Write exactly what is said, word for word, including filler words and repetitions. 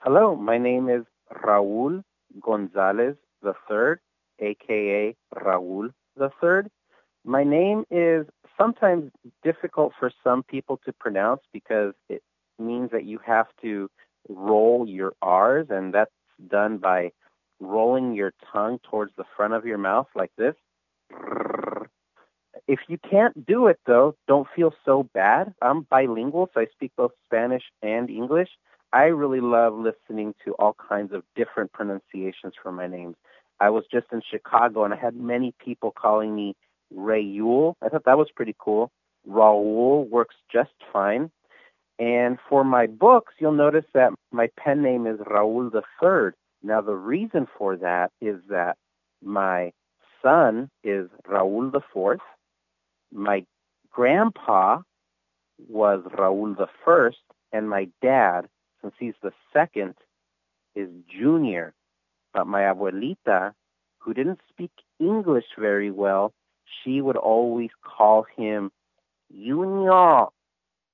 Hello, my name is Raul Gonzalez the third, aka Raul the third. My name is sometimes difficult for some people to pronounce because it means that you have to roll your R's, and that's done by rolling your tongue towards the front of your mouth like this. If you can't do it, though, don't feel so bad. I'm bilingual, so I speak both Spanish and English. I really love listening to all kinds of different pronunciations for my names. I was just in Chicago, and I had many people calling me Rayul. I thought that was pretty cool. Raul works just fine. And for my books, you'll notice that my pen name is Raul the Third. Now, the reason for that is that my son is Raul the Fourth. My grandpa was Raul the First, and my dad, since he's the second, is Junior. But my abuelita, who didn't speak English very well, she would always call him Junior.